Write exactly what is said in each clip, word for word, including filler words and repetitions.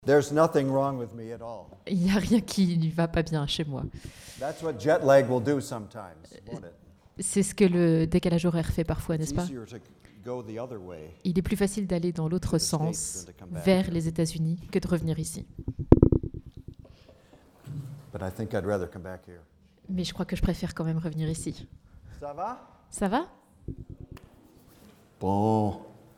There's nothing wrong with me at all. Il n'y a rien qui ne va pas bien chez moi. That's what jet lag will do sometimes, won't it? C'est ce que le décalage horaire fait parfois, n'est-ce It's pas? easier to go the other way. Il est plus facile d'aller dans l'autre sens, vers les États-Unis, que de revenir ici. But I think I'd rather come back here. Mais je crois que je préfère quand même revenir ici. Ça va? Ça va? Bon.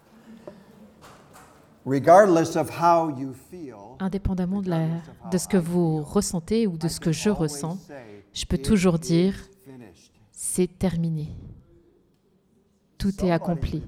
Regardless of how you feel, Indépendamment de, la, de ce que vous ressentez ou de ce que je ressens, je peux toujours dire, c'est terminé. Tout est accompli.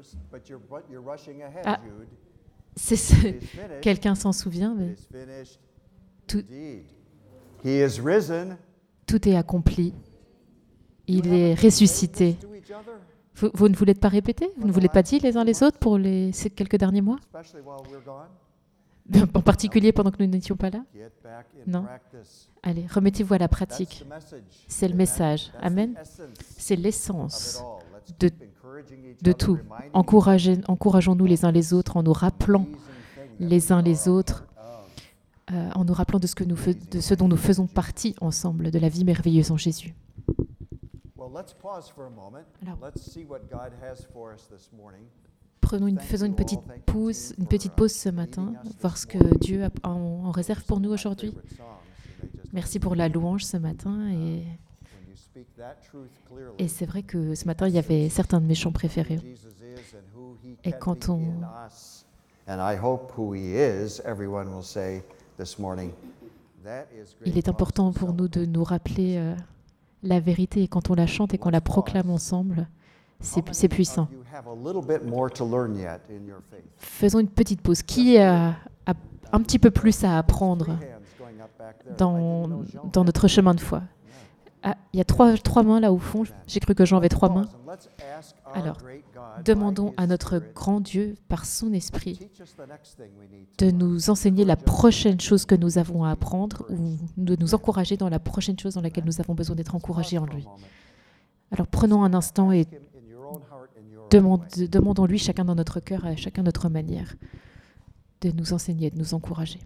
Ah, c'est ce- quelqu'un s'en souvient, mais tout, He is risen. tout est accompli. Il est ressuscité. Vous, vous ne voulez pas répéter? Vous ne voulez pas dire les uns les autres pour les, ces quelques derniers mois? Especially while we're gone. En particulier pendant que nous n'étions pas là? Get back in Non. practice. Allez, remettez-vous à la That's pratique. the message. C'est le Amen. message. That's the Amen. essence C'est of it l'essence all. Let's de, keep encouraging each de other, tout. reminding Encouragez- Encourageons-nous les uns les autres en nous rappelant amazing thing that les uns we les are autres, a part of. euh, en nous rappelant de ce, que nous fais- de ce dont nous faisons partie ensemble, de la vie merveilleuse en Jésus. Well, let's pause for a moment. Alors- Let's see what God has for us this morning. Prenons une, faisons une petite pause, une petite pause ce matin, voir ce que Dieu a en, en réserve pour nous aujourd'hui. Favorite songs, and they just- Merci pour la louange ce matin. Et, When you speak that truth clearly, et c'est vrai que ce matin, il y avait certains de mes chants préférés. Jesus is and who he Et can quand be on- in us. And I hope who he is, everyone will say this morning, that is great Il est cause important to pour nous de celebrate. nous rappeler euh, la vérité. Et quand on la chante et qu'on la proclame ensemble, How c'est many c'est of puissant. you have a little bit more to learn yet in your faith? Faisons une petite pause. Qui a, a un petit peu plus à apprendre Three hands going up back there. I dans, didn't know Jean dans had- notre chemin de foi? Ah, il y a trois, trois mains là au fond. J'ai cru que Jean avait trois mains. Pause and let's ask our Alors, great God, by Demandons his à notre Spirit, grand Dieu, par son to esprit, teach us the next thing we need to de learn. nous enseigner la prochaine chose que nous avons à apprendre ou de nous encourager dans la prochaine chose dans laquelle nous avons besoin d'être encouragés en lui. Alors prenons un instant et Ask him in your own heart, in your own demande- way. demandons-lui chacun dans notre cœur, à chacun notre manière, de nous enseigner, de nous encourager.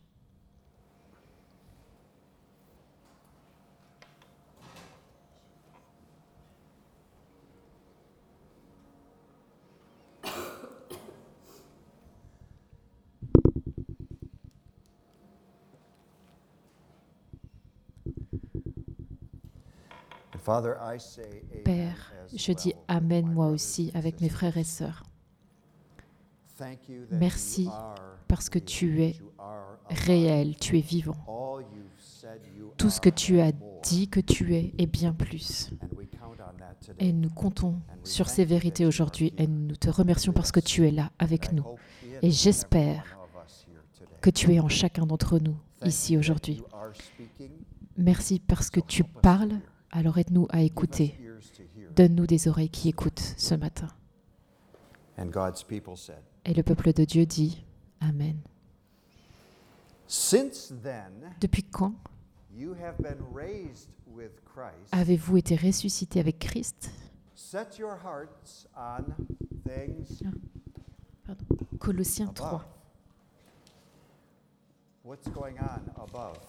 And Father, I say amen Père, as je dis well with Amen my moi brothers aussi and avec mes sisters. frères et sœurs. Thank you that Merci you are parce que real, tu es that you are alive. réel, tu es vivant. All you've said you Tout ce que are tu as and more. dit que tu es est bien plus. And we count on that today. Et nous comptons sur ces vérités aujourd'hui et nous te remercions parce que tu es là avec And I nous hope in Et every j'espère one of us here today. que tu es en chacun d'entre nous Thank ici you that aujourd'hui. you are speaking. Merci parce que So tu help us to parles, hear. alors aide-nous à Give us écouter. ears to hear. Donne-nous des oreilles qui écoutent ce matin. And God's people said, Et le peuple de Dieu dit Amen. since then Depuis quand you have been raised with Christ, avez-vous été ressuscité avec Christ? set your hearts on things Pardon. Colossiens above. trois. What's going on above?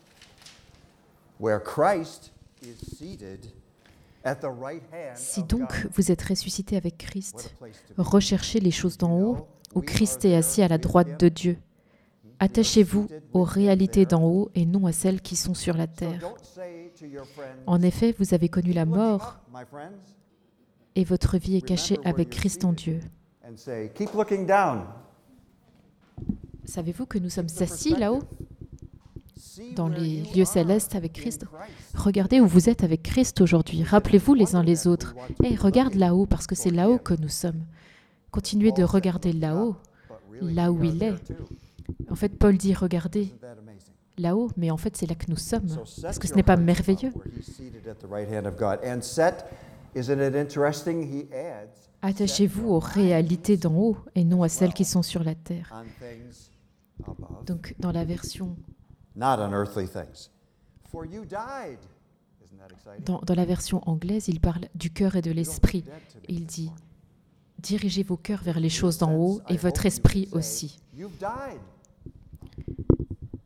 Where Christ is seated at the right hand Si of donc God. vous êtes ressuscité avec What a Christ, place to be. recherchez les choses d'en You haut, know, où we Christ are est there assis à la with droite him. de Dieu. We are Attachez-vous seated aux with him réalités there. d'en haut et non à celles qui sont sur la So terre. don't say to your friends, En effet, vous avez connu la "Keep looking mort up, my friends," et votre vie est cachée Remember where avec you're Christ en seated. Dieu. and say, keep looking down. Savez-vous que nous sommes Keep the assis là-haut, perspective. See dans where les you lieux are célestes avec in Christ? Christ. Regardez où vous êtes avec Christ aujourd'hui. Rappelez-vous les uns les autres. Hé, regarde là-haut parce que c'est là-haut que nous sommes. Continuez de regarder là-haut, But really, là we où are il there est. too. En fait, Paul dit regardez Isn't that amazing? là-haut, mais en fait, c'est là que nous sommes. So set Est-ce que ce your n'est pas hearts merveilleux? on where he's seated at the right hand of God. And set, isn't it interesting? He adds, Attachez-vous aux réalités d'en haut et non à celles qui sont sur la terre. on things above, Donc, dans la version, not on earthly things. For you died. Isn't that exciting? dans, dans la version anglaise, il parle du cœur et de You don't l'esprit. look dead to me Il this dit morning. dirigez vos cœurs vers les choses d'en haut I et hope votre you esprit say, aussi. You've died.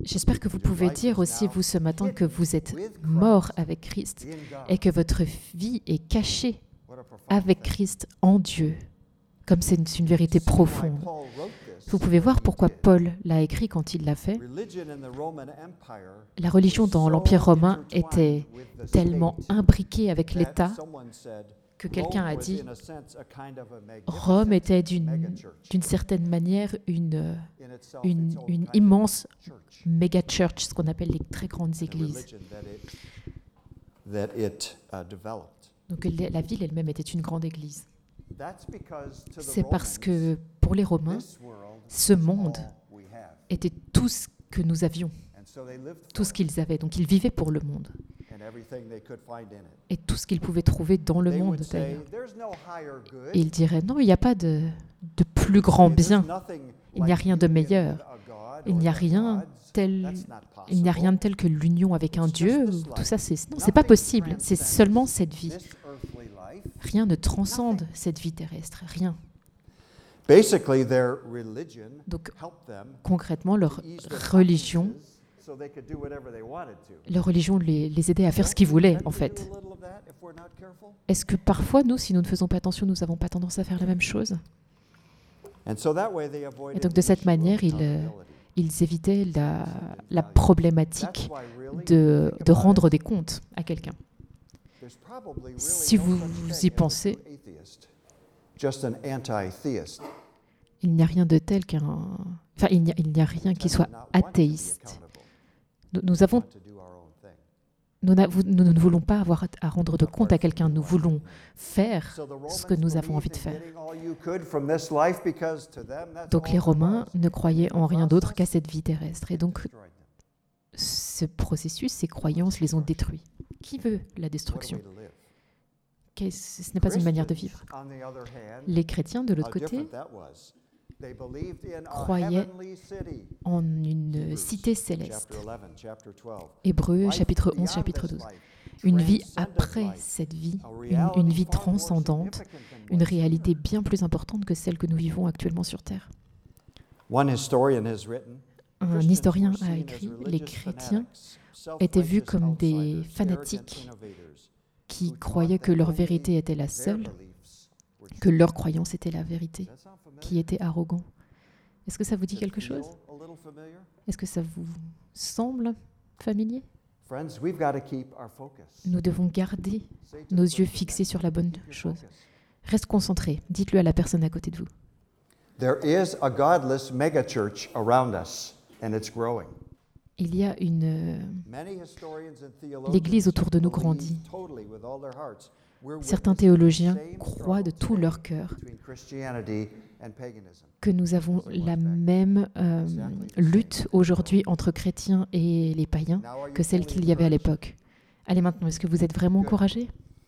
J'espère que vous pouvez dire aussi, vous, ce matin, que vous êtes mort avec Christ et que votre vie est cachée avec Christ en Dieu, comme c'est une, une vérité profonde. Vous pouvez voir pourquoi Paul l'a écrit quand il l'a fait. La religion dans l'Empire romain était tellement imbriquée avec l'État que quelqu'un a dit Rome était d'une, d'une certaine manière une, une, une immense méga church, ce qu'on appelle les très grandes églises. Donc la ville elle-même était une grande église. C'est parce que pour les Romains, ce monde était tout ce que nous avions, tout ce qu'ils avaient. Donc ils vivaient pour le monde. Et tout ce qu'ils pouvaient trouver dans le monde, d'ailleurs. Et ils diraient, non, il n'y a pas de, de plus grand bien. Il n'y a rien de meilleur. Il n'y a rien tel, il n'y a rien de tel que l'union avec un Dieu. Tout ça, c'est, non, c'est pas possible. C'est seulement cette vie. Rien ne transcende cette vie terrestre. Rien. Donc, concrètement, leur religion Leur religion les, les aidait à faire ce qu'ils voulaient, en fait. Est-ce que parfois, nous, si nous ne faisons pas attention, nous n'avons pas tendance à faire la même chose? Et donc, de cette manière, ils, ils évitaient la, la problématique de, de rendre des comptes à quelqu'un. Si vous, vous y pensez, il n'y a rien de tel qu'un... Enfin, il n'y a, il n'y a rien qui soit athéiste. Nous, nous, avons, nous, nous ne voulons pas avoir à rendre de compte à quelqu'un. Nous voulons faire ce que nous avons envie de faire. Donc les Romains ne croyaient en rien d'autre qu'à cette vie terrestre. Et donc, ce processus, ces croyances les ont détruits. Qui veut la destruction? Ce n'est pas une manière de vivre. Les chrétiens, de l'autre côté, croyaient en une cité céleste. Hébreux, chapitre onze, chapitre douze. Une vie après cette vie, une, une vie transcendante, une réalité bien plus importante que celle que nous vivons actuellement sur Terre. Un historien a écrit, les chrétiens étaient vus comme des fanatiques qui croyaient que leur vérité était la seule, que leur croyance était la vérité, qui étaient arrogants. Est-ce que ça vous dit quelque chose? Est-ce que ça vous semble familier? Nous devons garder nos yeux fixés sur la bonne chose. Reste concentré. Dites-le à la personne à côté de vous. Il y a une... L'Église autour de nous grandit. Certains théologiens croient de tout leur cœur que nous avons la même euh, lutte aujourd'hui entre chrétiens et les païens que celle qu'il y avait à l'époque. Allez maintenant, est-ce que vous êtes vraiment encouragés?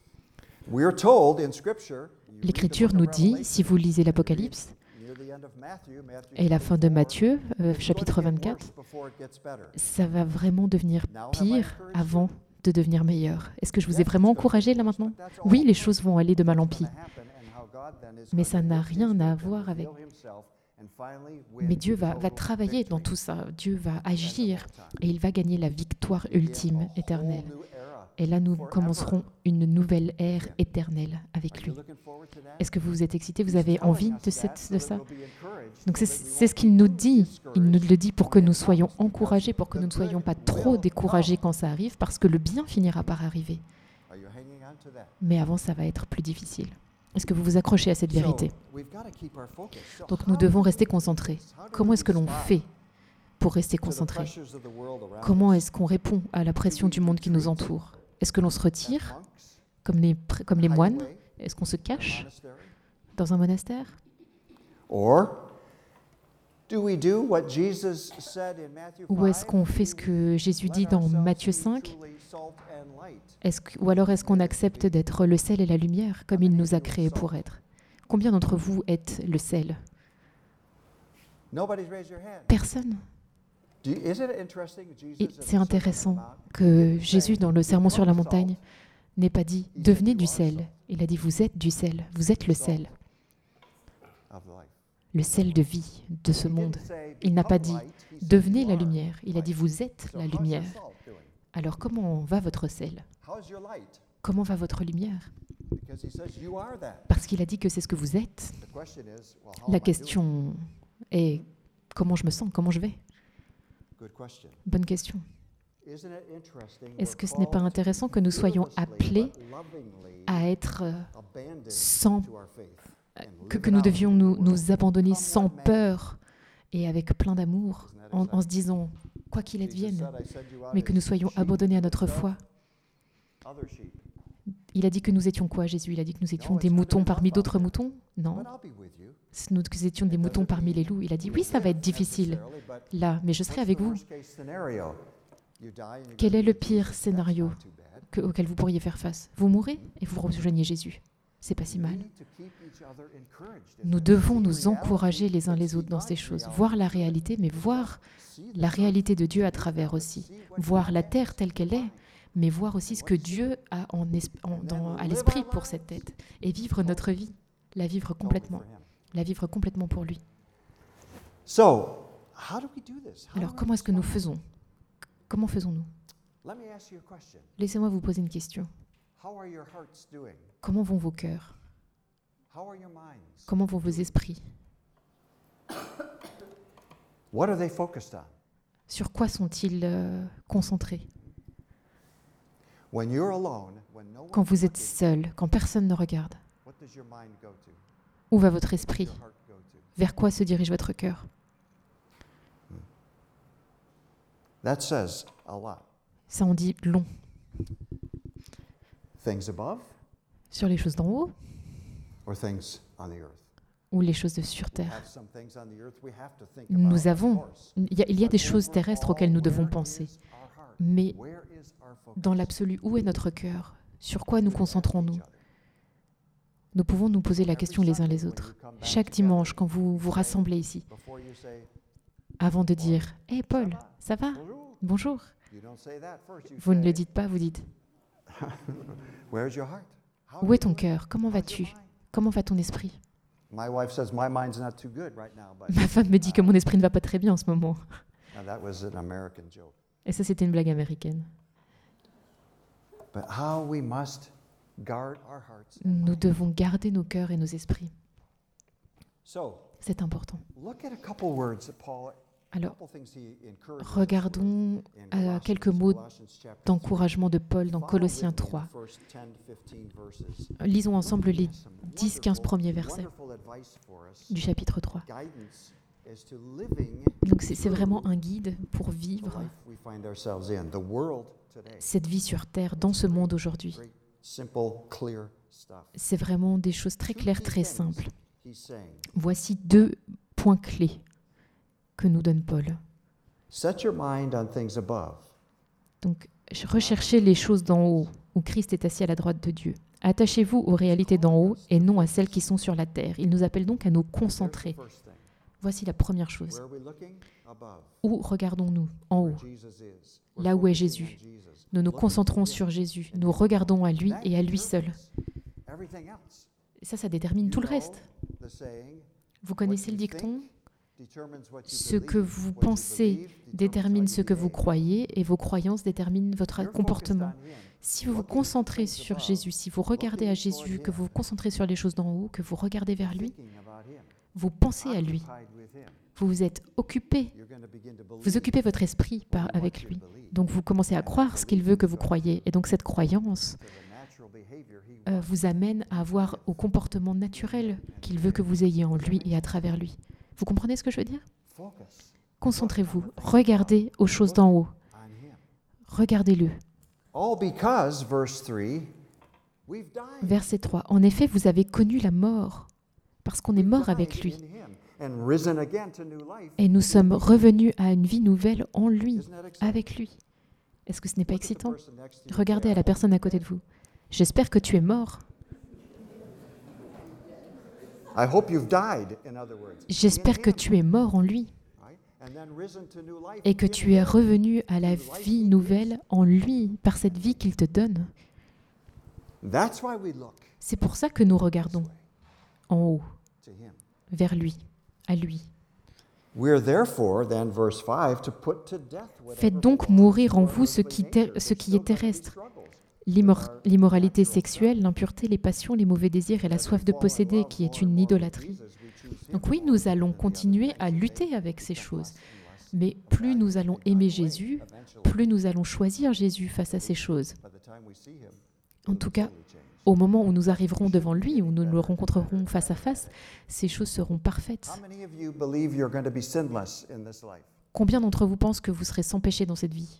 L'Écriture nous dit, si vous lisez l'Apocalypse et la fin de Matthieu, euh, chapitre vingt-quatre, ça va vraiment devenir pire avant de devenir meilleur. Est-ce que je vous ai vraiment encouragé là maintenant? Oui, les choses vont aller de mal en pis. Mais ça n'a rien à voir avec... Mais Dieu va, va travailler dans tout ça. Dieu va agir et il va gagner la victoire ultime, éternelle. Et là, nous commencerons une nouvelle ère éternelle avec lui. Est-ce que vous vous êtes excités? Vous avez envie de, cette, de ça? Donc c'est, c'est ce qu'il nous dit. Il nous le dit pour que nous soyons encouragés, pour que nous ne soyons pas trop découragés quand ça arrive, parce que le bien finira par arriver. Mais avant, ça va être plus difficile. Est-ce que vous vous accrochez à cette vérité? Donc nous devons rester concentrés. Comment est-ce que l'on fait pour rester concentrés? Comment est-ce qu'on répond à la pression du monde qui nous entoure? Est-ce que l'on se retire, comme les, comme les moines? Est-ce qu'on se cache dans un monastère? Ou est-ce qu'on fait ce que Jésus dit dans Matthieu cinq? Est-ce que, ou alors est-ce qu'on accepte d'être le sel et la lumière, comme il nous a créés pour être? Combien d'entre vous êtes le sel? Personne. Et c'est intéressant que Jésus, dans le Sermon sur la montagne, n'ait pas dit « devenez du sel ». Il a dit « vous êtes du sel, vous êtes le sel, le sel de vie de ce monde. Il n'a pas dit « devenez la lumière », il a dit « vous êtes la lumière ». Alors comment va votre sel? Comment va votre lumière? Parce qu'il a dit que c'est ce que vous êtes. La question est comment je me sens, comment je vais? Bonne question. Est-ce que ce n'est pas intéressant que nous soyons appelés à être sans, que, que nous devions nous, nous abandonner sans peur et avec plein d'amour, en, en se disant quoi qu'il advienne, mais que nous soyons abandonnés à notre foi? Il a dit que nous étions quoi, Jésus? Il a dit que nous étions des moutons parmi d'autres moutons? Non. Nous que nous étions des moutons parmi les loups. Il a dit oui, ça va être difficile là, mais je serai avec vous. Quel est le pire scénario que, auquel vous pourriez faire face? Vous mourrez et vous rejoignez Jésus. C'est pas si mal. Nous devons nous encourager les uns les autres dans ces choses, voir la réalité, mais voir la réalité de Dieu à travers aussi, voir la terre telle qu'elle est, mais voir aussi ce que Dieu a en esp- en, dans, à l'esprit pour cette tête, et vivre notre vie, la vivre complètement, la vivre complètement pour lui. Alors comment est-ce que nous faisons? Comment faisons-nous? Laissez-moi vous poser une question. Comment vont vos cœurs? Comment vont vos esprits? Sur quoi sont-ils euh, concentrés? Quand vous êtes seul, quand personne ne regarde, où va votre esprit? Vers quoi se dirige votre cœur? Ça en dit long. Sur les choses d'en haut ou les choses de sur terre? Nous avons, il y a, il y a des choses terrestres auxquelles nous devons penser. Mais dans l'absolu, où est notre cœur? Sur quoi nous concentrons-nous? Nous pouvons nous poser la question les uns les autres. Chaque dimanche, quand vous vous rassemblez ici, avant de dire « Hey Paul, ça va? Bonjour ». Vous ne le dites pas, vous dites « Où est ton cœur? Comment vas-tu? Comment va ton esprit ?» Ma femme me dit que mon esprit ne va pas très bien en ce moment. Et ça, c'était une blague américaine. Nous devons garder nos cœurs et nos esprits. C'est important. Alors, regardons euh, quelques mots d'encouragement de Paul dans Colossiens trois. Lisons ensemble les dix quinze premiers versets du chapitre trois. Donc c'est, c'est vraiment un guide pour vivre cette vie sur Terre, dans ce monde aujourd'hui. C'est vraiment des choses très claires, très simples. Voici deux points clés que nous donne Paul. Donc, recherchez les choses d'en haut, où Christ est assis à la droite de Dieu. Attachez-vous aux réalités d'en haut et non à celles qui sont sur la terre. Il nous appelle donc à nous concentrer. Voici la première chose. Où regardons-nous? En haut, là où est Jésus. Nous nous concentrons sur Jésus. Nous regardons à lui et à lui seul. Et ça, ça détermine tout le reste. Vous connaissez le dicton? Ce que vous pensez détermine ce que vous croyez et vos croyances déterminent votre comportement. Si vous vous concentrez sur Jésus, si vous regardez à Jésus, que vous vous concentrez sur les choses d'en haut, que vous regardez vers lui, vous pensez à lui. Vous vous êtes occupé, vous occupez votre esprit par, avec lui. Donc vous commencez à croire ce qu'il veut que vous croyez. Et donc cette croyance euh, vous amène à avoir au comportement naturel qu'il veut que vous ayez en lui et à travers lui. Vous comprenez ce que je veux dire? Concentrez-vous, regardez aux choses d'en haut. Regardez-le. Verset trois. En effet, vous avez connu la mort, parce qu'on est mort avec lui. Et nous sommes revenus à une vie nouvelle en lui, avec lui. Est-ce que ce n'est pas excitant? Regardez à la personne à côté de vous. J'espère que tu es mort. J'espère que tu es mort en lui et que tu es revenu à la vie nouvelle en lui par cette vie qu'il te donne. C'est pour ça que nous regardons en haut, vers lui, à lui. We're therefore, then, verse five, to put to death whatever Faites donc mourir en vous ce qui, ter- ce qui est terrestre, L'immor- l'immoralité sexuelle, l'impureté, les passions, les mauvais désirs et la soif de posséder, qui est une idolâtrie. Donc oui, nous allons continuer à lutter avec ces choses. Mais plus nous allons aimer Jésus, plus nous allons choisir Jésus face à ces choses. En tout cas, au moment où nous arriverons devant lui, où nous le rencontrerons face à face, ces choses seront parfaites. Combien d'entre vous pensent que vous serez sans péché dans cette vie ?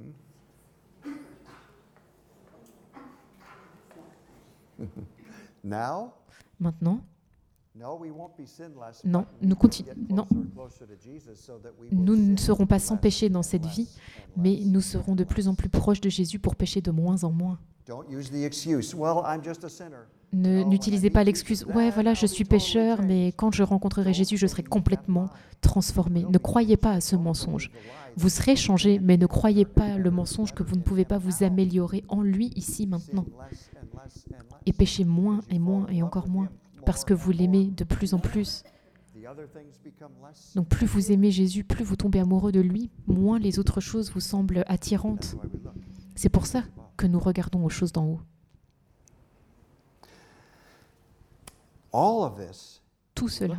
Maintenant, non, nous, continu- non. Nous ne serons pas sans péché dans cette vie, mais nous serons de plus en plus proches de Jésus pour pécher de moins en moins. Ne, n'utilisez pas l'excuse « Ouais, voilà, je suis pécheur, mais quand je rencontrerai Jésus, je serai complètement transformé. » Ne croyez pas à ce mensonge. Vous serez changé, mais ne croyez pas le mensonge que vous ne pouvez pas vous améliorer en lui, ici, maintenant. Et péchez moins et moins et encore moins, parce que vous l'aimez de plus en plus. Donc plus vous aimez Jésus, plus vous tombez amoureux de lui, moins les autres choses vous semblent attirantes. C'est pour ça que nous regardons aux choses d'en haut. Tout cela.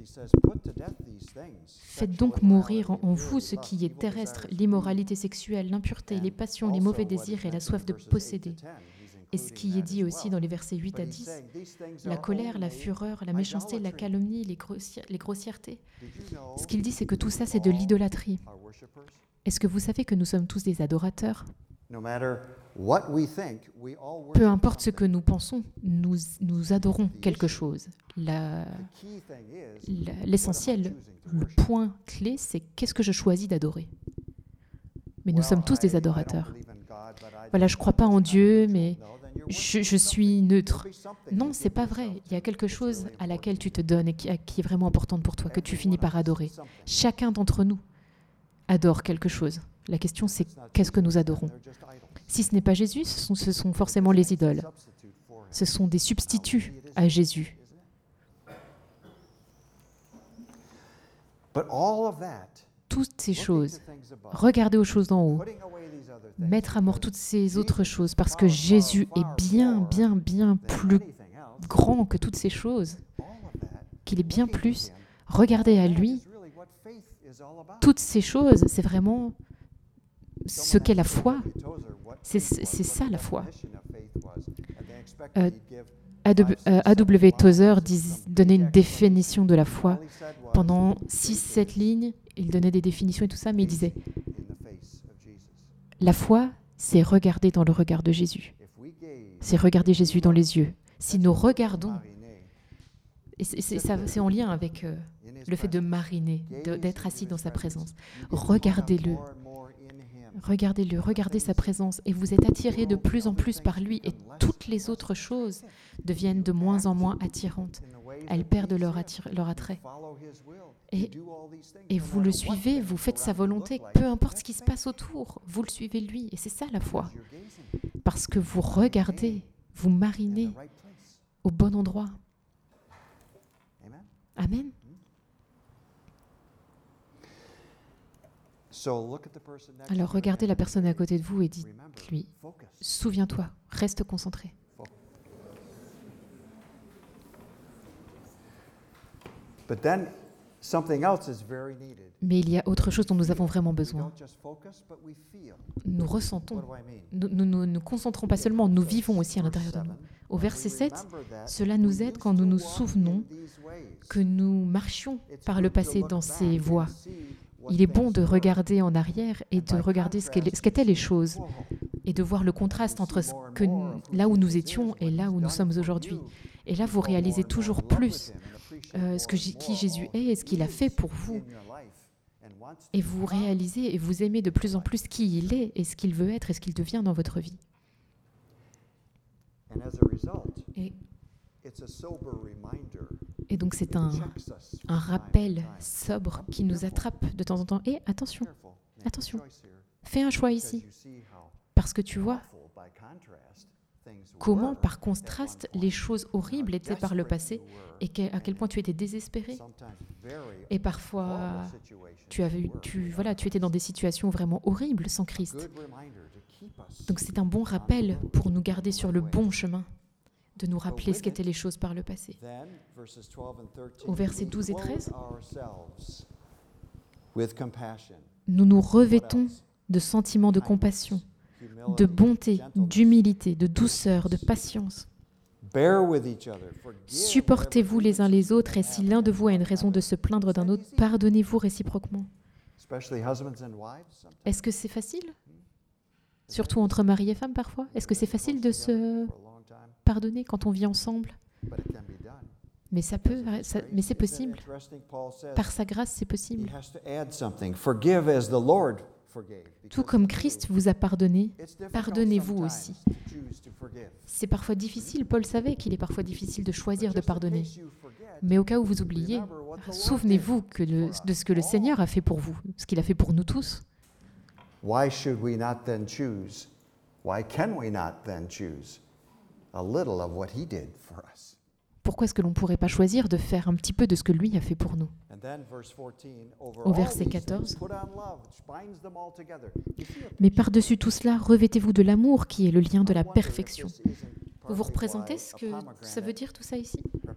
Faites donc mourir en vous ce qui est terrestre, l'immoralité sexuelle, l'impureté, les passions, les mauvais désirs et la soif de posséder. Et ce qui est dit aussi dans les versets huit à dix, la colère, la fureur, la méchanceté, la calomnie, les, grossier- les grossièretés. Ce qu'il dit, c'est que tout ça, c'est de l'idolâtrie. Est-ce que vous savez que nous sommes tous des adorateurs ? Peu importe ce que nous pensons, nous, nous adorons quelque chose. La, la, l'essentiel, le point clé, c'est qu'est-ce que je choisis d'adorer. Mais nous sommes tous des adorateurs. Voilà, je ne crois pas en Dieu, mais je, je suis neutre. Non, c'est pas vrai. Il y a quelque chose à laquelle tu te donnes et qui, qui est vraiment importante pour toi, que tu finis par adorer. Chacun d'entre nous adore quelque chose. La question, c'est qu'est-ce que nous adorons ? Si ce n'est pas Jésus, ce sont, ce sont forcément les idoles. Ce sont des substituts à Jésus. Toutes ces choses, regardez aux choses d'en haut, mettre à mort toutes ces autres choses, parce que Jésus est bien, bien, bien plus grand que toutes ces choses, qu'il est bien plus. Regardez à lui. Toutes ces choses, c'est vraiment ce qu'est la foi. C'est, c'est ça la foi. Euh, A W Tozer donnait une définition de la foi. Pendant six sept lignes, il donnait des définitions et tout ça, mais il disait la foi, c'est regarder dans le regard de Jésus. C'est regarder Jésus dans les yeux. Si nous regardons, et c'est, c'est, ça, c'est en lien avec euh, le fait de mariner, de, d'être assis dans sa présence. Regardez-le. Regardez-le, regardez sa présence et vous êtes attirés de plus en plus par lui et toutes les autres choses deviennent de moins en moins attirantes. Elles perdent leur, attire, leur attrait. Et, et vous le suivez, vous faites sa volonté, peu importe ce qui se passe autour, vous le suivez lui et c'est ça la foi. Parce que vous regardez, vous marinez au bon endroit. Amen. Alors regardez la personne à côté de vous et dites-lui, souviens-toi, reste concentré. Mais il y a autre chose dont nous avons vraiment besoin. Nous ressentons, nous ne nous, nous, nous concentrons pas seulement, nous vivons aussi à l'intérieur de nous. Au verset sept, cela nous aide quand nous nous souvenons que nous marchions par le passé dans ces voies. Il est bon de regarder en arrière et de regarder ce qu'étaient les choses et de voir le contraste entre ce que, là où nous étions et là où nous sommes aujourd'hui. Et là, vous réalisez toujours plus euh, ce que, qui Jésus est et ce qu'il a fait pour vous. Et vous réalisez et vous aimez de plus en plus qui il est et ce qu'il veut être et ce qu'il devient dans votre vie. Et, et donc c'est un, un rappel sobre qui nous attrape de temps en temps. Et attention, attention, fais un choix ici. Parce que tu vois, comment, par contraste, les choses horribles étaient par le passé et à quel point tu étais désespéré. Et parfois, tu, avais, tu, voilà, tu étais dans des situations vraiment horribles sans Christ. Donc c'est un bon rappel pour nous garder sur le bon chemin, de nous rappeler ce qu'étaient les choses par le passé. Au verset douze et treize, nous nous revêtons de sentiments de compassion, de bonté, d'humilité, de douceur, de patience. Supportez-vous les uns les autres, et si l'un de vous a une raison de se plaindre d'un autre, pardonnez-vous réciproquement. Est-ce que c'est facile? Surtout entre mari et femme parfois. Est-ce que c'est facile de se pardonner quand on vit ensemble? Mais ça peut, ça, mais c'est possible. Par sa grâce, c'est possible. Tout comme Christ vous a pardonné, pardonnez-vous aussi. C'est parfois difficile, Paul savait qu'il est parfois difficile de choisir de pardonner. Mais au cas où vous oubliez, souvenez-vous que le, de ce que le Seigneur a fait pour vous, ce qu'il a fait pour nous tous. Why should we not then choose? Why can we not then choose a little of what he did for us? Pourquoi est-ce que l'on ne pourrait pas choisir de faire un petit peu de ce que lui a fait pour nous? Au verset quatorze, « Mais par-dessus tout cela, revêtez-vous de l'amour qui est le lien de la perfection. » Vous vous représentez ce que ça veut dire tout ça ici?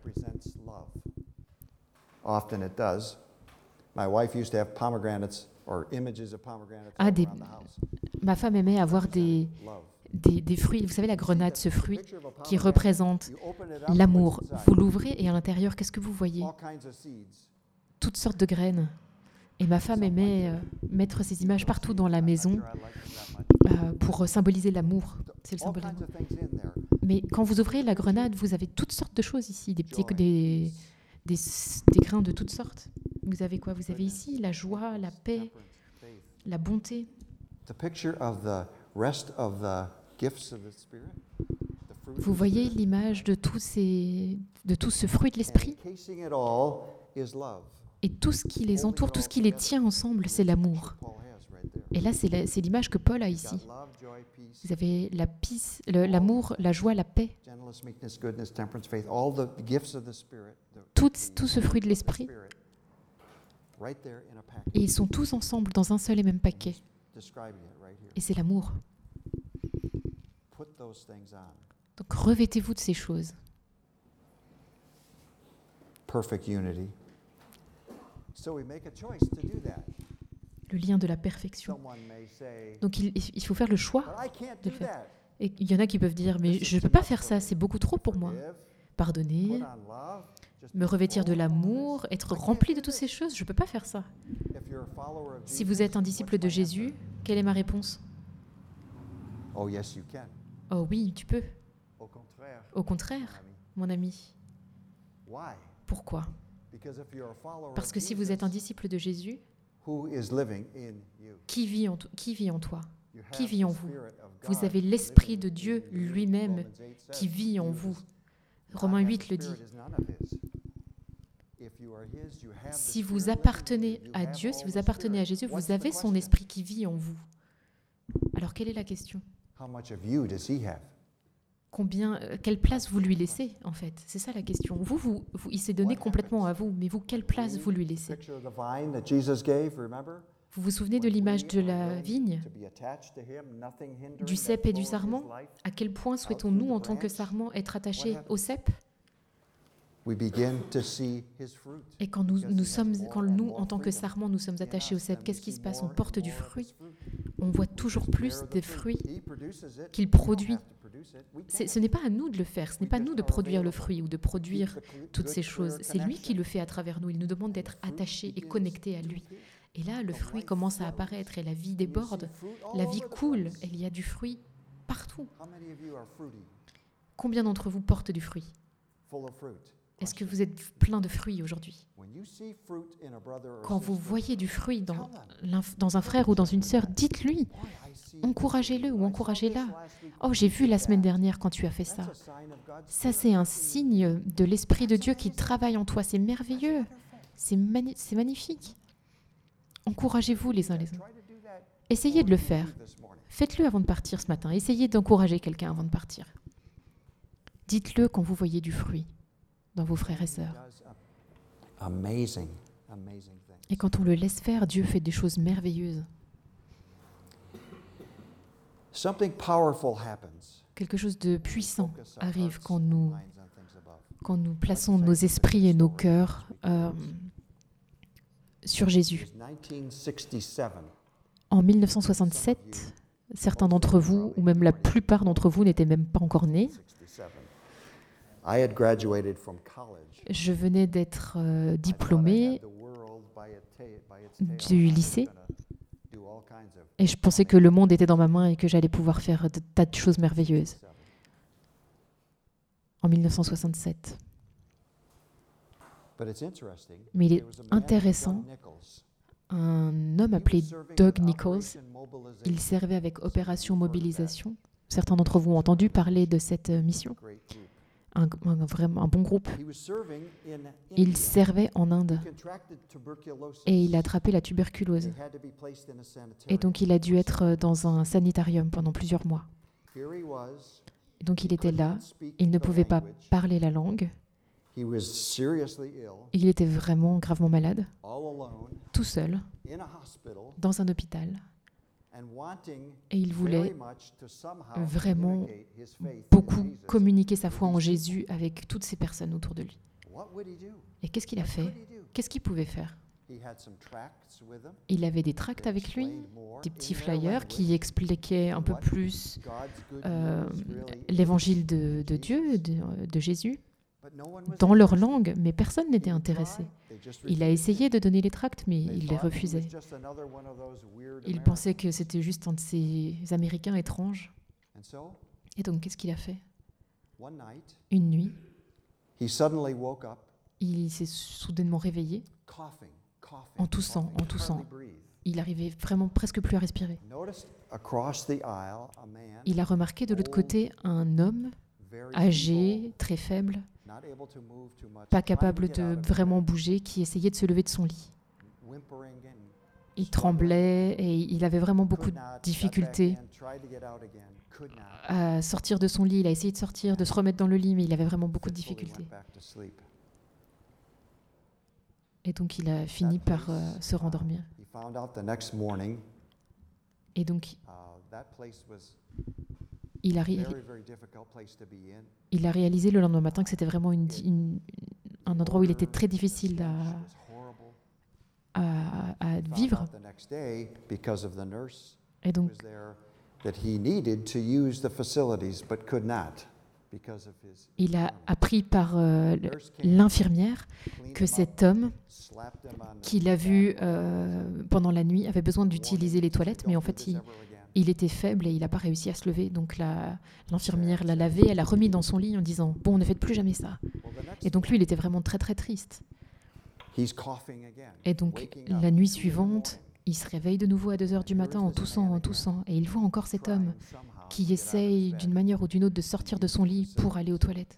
Ah, des... Ma femme aimait avoir des... Des, des fruits, vous savez la grenade, ce fruit qui représente l'amour. Vous l'ouvrez et à l'intérieur, qu'est-ce que vous voyez? Toutes sortes de graines. Et ma femme aimait euh, mettre ces images partout dans la maison euh, pour symboliser l'amour. C'est le symbole de l'amour. Mais quand vous ouvrez la grenade, vous avez toutes sortes de choses ici, des petits, des, des, des grains de toutes sortes. Vous avez quoi? Vous avez ici la joie, la paix, la bonté. Vous voyez l'image de, tous ces, de tout ce fruit de l'esprit? Et tout ce qui les entoure, tout ce qui les tient ensemble, c'est l'amour. Et là, c'est, la, c'est l'image que Paul a ici. Vous avez la peace, le, l'amour, la joie, la paix. Tout, tout ce fruit de l'esprit. Et ils sont tous ensemble dans un seul et même paquet. Et c'est l'amour. Donc revêtez-vous de ces choses. Le lien de la perfection. Donc il, il faut faire le choix de le faire. Et il y en a qui peuvent dire, mais je ne peux pas faire ça, c'est beaucoup trop pour moi. Pardonner, me revêtir de l'amour, être rempli de toutes ces choses, je ne peux pas faire ça. Si vous êtes un disciple de Jésus, quelle est ma réponse? Oh, yes, you can. Oh oui, tu peux. Au contraire, Au contraire, mon ami. Why? Pourquoi? Parce que si vous êtes un disciple de Jésus, who is living in you? Qui vit en, qui vit en toi? You have Qui vit en the vous? Spirit of God Vous avez l'Esprit de living Dieu in you. lui-même Romans eight says, qui vit en you vous. is Romains not huit that le dit. Spirit is none of his. If you are his, you have the Si Spirit vous living in appartenez you. You à have Dieu, all si vous the appartenez à Spirit. Jésus, What's vous the avez son question? Esprit qui vit en vous. Alors, quelle est la question? How much of you does he have? Combien, euh, quelle place vous lui laissez, en fait? C'est ça la question. Vous, vous, vous il s'est donné complètement à vous, mais vous, quelle place vous lui laissez? Picture of the vine that Jesus gave, remember? Vous vous souvenez de l'image de la vigne, du cep et du sarment? À quel point souhaitons-nous, en tant que sarment, être attachés au cep? Et quand nous, nous sommes, quand nous, en tant que sarment, nous sommes attachés au cep, qu'est-ce qui se passe? On porte du fruit. On voit toujours plus des fruits qu'il produit. C'est, ce n'est pas à nous de le faire, ce n'est pas à nous de produire le fruit ou de produire toutes ces choses. C'est lui qui le fait à travers nous. Il nous demande d'être attachés et connectés à lui. Et là, le fruit commence à apparaître et la vie déborde. La vie coule et il y a du fruit partout. Combien d'entre vous portent du fruit? Est-ce que vous êtes plein de fruits aujourd'hui? Quand vous voyez du fruit dans, dans un frère ou dans une sœur, dites-lui, encouragez-le ou encouragez-la. Oh, j'ai vu la semaine dernière quand tu as fait ça. Ça, c'est un signe de l'Esprit de Dieu qui travaille en toi. C'est merveilleux. C'est, mani- c'est magnifique. Encouragez-vous les uns les autres. Essayez de le faire. Faites-le avant de partir ce matin. Essayez d'encourager quelqu'un avant de partir. Dites-le quand vous voyez du fruit dans vos frères et sœurs. Amazing, amazing things. Et quand on le laisse faire, Dieu fait des choses merveilleuses. Something powerful happens. Quelque chose de puissant arrive quand nous, quand nous plaçons nos esprits et nos cœurs euh, sur Jésus. En mille neuf cent soixante-sept, certains d'entre vous, ou même la plupart d'entre vous, n'étaient même pas encore nés. Je venais d'être euh, diplômé du lycée et je pensais que le monde était dans ma main et que j'allais pouvoir faire de tas de choses merveilleuses. En mille neuf cent soixante-sept. Mais il est intéressant, un homme appelé Doug Nichols, il servait avec Opération Mobilisation. Certains d'entre vous ont entendu parler de cette mission. Un, un, vraiment, un bon groupe. Il servait en Inde et il a attrapé la tuberculose. Et donc il a dû être dans un sanitarium pendant plusieurs mois. Et donc il était là, il ne pouvait pas parler la langue. Il était vraiment gravement malade, tout seul, dans un hôpital. Et il voulait vraiment beaucoup communiquer sa foi en Jésus avec toutes ces personnes autour de lui. Et qu'est-ce qu'il a fait? Qu'est-ce qu'il pouvait faire? Il avait des tracts avec lui, des petits flyers qui expliquaient un peu plus euh, l'évangile de, de Dieu, de, de Jésus, dans leur langue, mais personne n'était intéressé. Il a essayé de donner les tracts, mais il les refusait. Il pensait que c'était juste un de ces Américains étranges. Et donc, qu'est-ce qu'il a fait? Une nuit, il s'est soudainement réveillé, en toussant, en toussant. Il arrivait vraiment presque plus à respirer. Il a remarqué de l'autre côté un homme âgé, très faible, pas capable de vraiment bouger, qui essayait de se lever de son lit. Il tremblait et il avait vraiment beaucoup de difficultés à sortir de son lit. Il a essayé de sortir, de se remettre dans le lit, mais il avait vraiment beaucoup de difficultés. Et donc il a fini par euh, se rendormir. Et donc il a, ré... il a réalisé le lendemain matin que c'était vraiment une, une, un endroit où il était très difficile à, à, à vivre. Et donc, il a appris par euh, l'infirmière que cet homme qu'il a vu euh, pendant la nuit avait besoin d'utiliser les toilettes, mais en fait, il, il était faible et il n'a pas réussi à se lever. Donc la, l'infirmière l'a lavé, elle l'a remis dans son lit en disant « Bon, ne faites plus jamais ça ». Et donc lui, il était vraiment très très triste. Et donc la nuit suivante, il se réveille de nouveau à deux heures du matin en toussant, en toussant, et il voit encore cet homme qui essaye d'une manière ou d'une autre de sortir de son lit pour aller aux toilettes.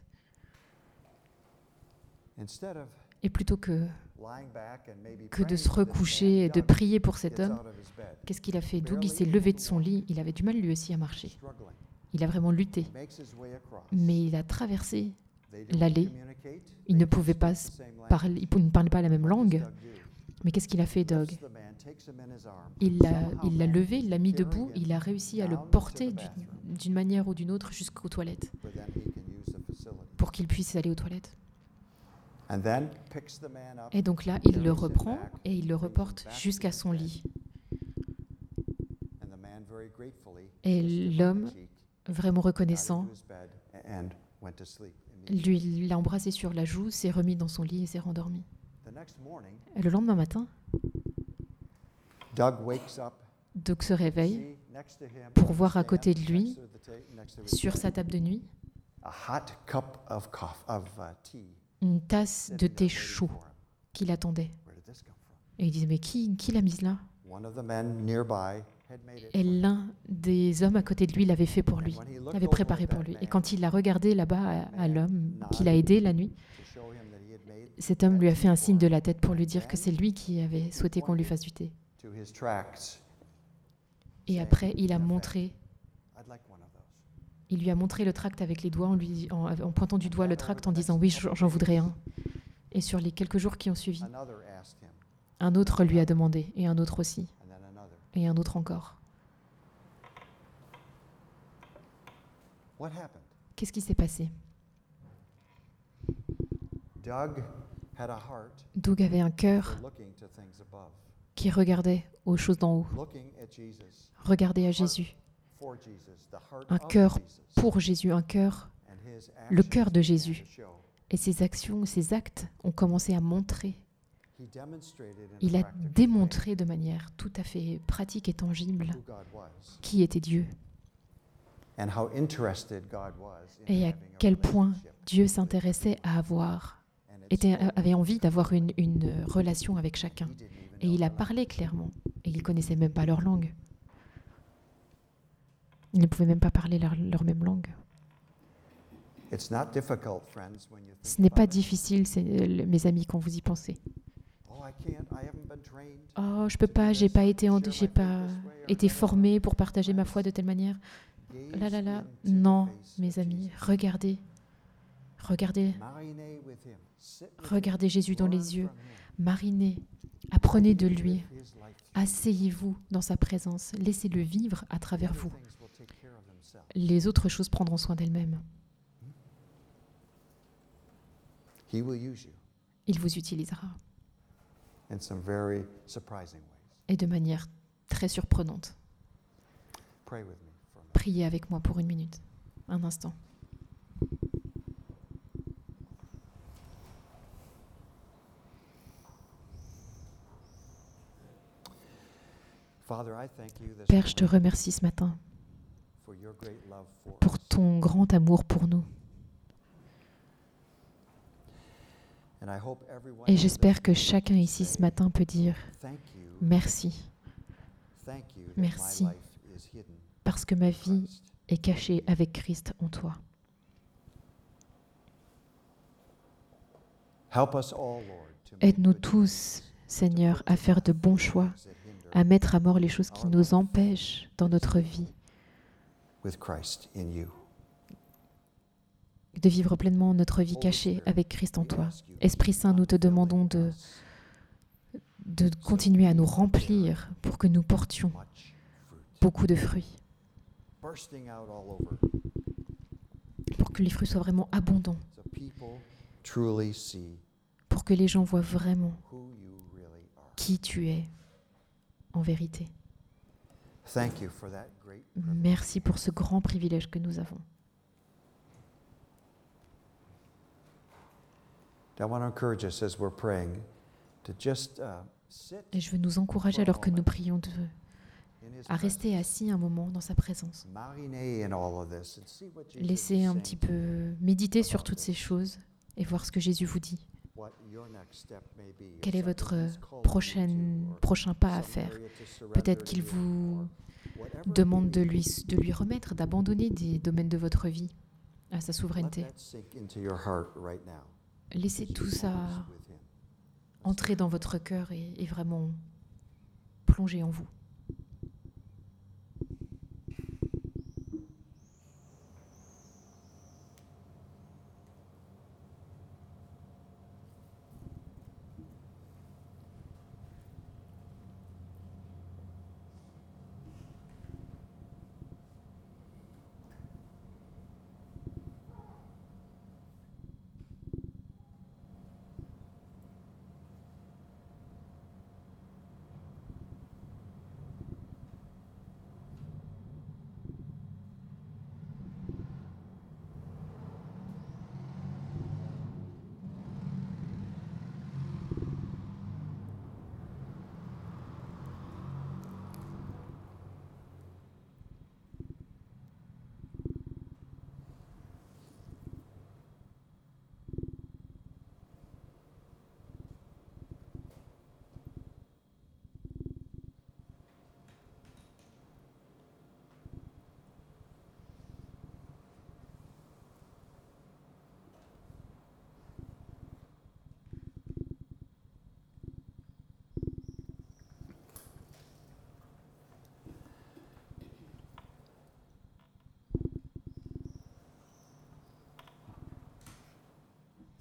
Et plutôt que, que de se recoucher et de prier pour cet homme, qu'est-ce qu'il a fait? Doug, il s'est levé de son lit, il avait du mal lui aussi à marcher. Il a vraiment lutté. Mais il a traversé l'allée. Il ne pouvait pas parler, il ne parlait pas la même langue. Mais qu'est-ce qu'il a fait, Doug? Il l'a, il l'a levé, il l'a mis debout, il a réussi à le porter d'une, d'une manière ou d'une autre jusqu'aux toilettes pour qu'il puisse aller aux toilettes. Et donc là, il le reprend et il le reporte jusqu'à son lit. Et l'homme, vraiment reconnaissant, lui l'a embrassé sur la joue, s'est remis dans son lit et s'est rendormi. Et le lendemain matin, Doug se réveille pour voir à côté de lui, sur sa table de nuit, une tasse de thé chaud qui l'attendait. Et il disait, mais qui, qui l'a mise là? Et l'un des hommes à côté de lui l'avait fait pour lui, l'avait préparé pour lui. Et quand il l'a regardé là-bas à, à l'homme qui l'a aidé la nuit, cet homme lui a fait un signe de la tête pour lui dire que c'est lui qui avait souhaité qu'on lui fasse du thé. Et après, il a montré Il lui a montré le tract avec les doigts en, lui, en, en pointant du doigt le tract en disant « Oui, j'en voudrais un ». Et sur les quelques jours qui ont suivi, un autre lui a demandé, et un autre aussi, et un autre encore. Qu'est-ce qui s'est passé? Doug avait un cœur qui regardait aux choses d'en haut, regardait à Jésus, un cœur pour Jésus, un cœur, le cœur de Jésus. Et ses actions, ses actes ont commencé à montrer. Il a démontré de manière tout à fait pratique et tangible qui était Dieu. Et à quel point Dieu s'intéressait à avoir, était, avait envie d'avoir une, une relation avec chacun. Et il a parlé clairement. Et il ne connaissait même pas leur langue. Ils ne pouvaient même pas parler leur, leur même langue. Ce n'est pas difficile, mes amis, quand vous y pensez. Oh, je ne peux pas, je n'ai pas, été, j'ai pas été formé pour partager ma foi de telle manière. Là, là, là. Non, mes amis, regardez. Regardez. Regardez Jésus dans les yeux. Marinez. Apprenez de lui. Asseyez-vous dans sa présence. Laissez-le vivre à travers vous. Les autres choses prendront soin d'elles-mêmes. Il vous utilisera. Et de manière très surprenante. Priez avec moi pour une minute, un instant. Père, je te remercie ce matin pour ton grand amour pour nous. Et j'espère que chacun ici ce matin peut dire merci. Merci, parce que ma vie est cachée avec Christ en toi. Aide-nous tous, Seigneur, à faire de bons choix, à mettre à mort les choses qui nous empêchent dans notre vie de vivre pleinement notre vie cachée avec Christ en toi. Esprit Saint, nous te demandons de, de continuer à nous remplir pour que nous portions beaucoup de fruits. Pour que les fruits soient vraiment abondants. Pour que les gens voient vraiment qui tu es en vérité. Merci pour ce grand privilège que nous avons. Et je veux nous encourager alors que nous prions de, à rester assis un moment dans sa présence. Laissez un petit peu méditer sur toutes ces choses et voir ce que Jésus vous dit. Quel est votre prochain, prochain pas à faire? Peut-être qu'il vous demande de lui, de lui remettre, d'abandonner des domaines de votre vie à sa souveraineté. Laissez tout ça entrer dans votre cœur et, et vraiment plonger en vous.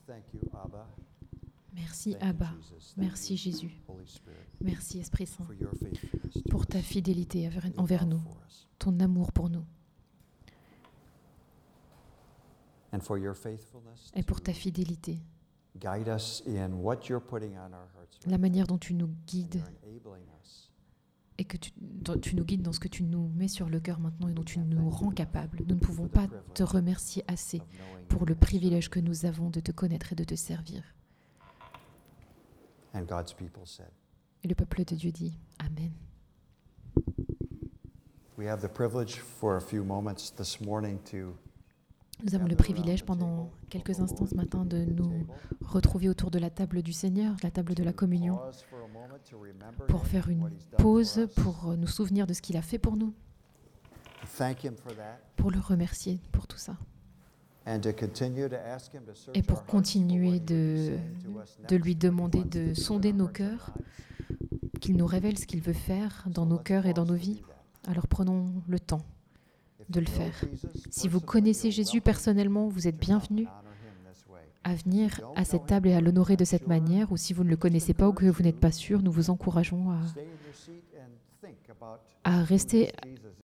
Merci Abba, merci Jésus, merci Esprit Saint pour ta fidélité envers nous, ton amour pour nous et pour ta fidélité, la manière dont tu nous guides et que tu, tu nous guides dans ce que tu nous mets sur le cœur maintenant et dont tu nous rends capables. Nous ne pouvons pas te remercier assez pour le privilège que nous avons de te connaître et de te servir. Et le peuple de Dieu dit Amen. Nous avons le privilège pendant quelques instants ce matin de nous retrouver autour de la table du Seigneur, la table de la communion, pour faire une pause, pour nous souvenir de ce qu'il a fait pour nous, pour le remercier pour tout ça. Et pour continuer de, de lui demander de sonder nos cœurs, qu'il nous révèle ce qu'il veut faire dans nos cœurs et dans nos vies. Alors prenons le temps de le faire. Si vous connaissez Jésus personnellement, vous êtes bienvenus à venir à cette table et à l'honorer de cette manière, ou si vous ne le connaissez pas ou que vous n'êtes pas sûr, nous vous encourageons à, à rester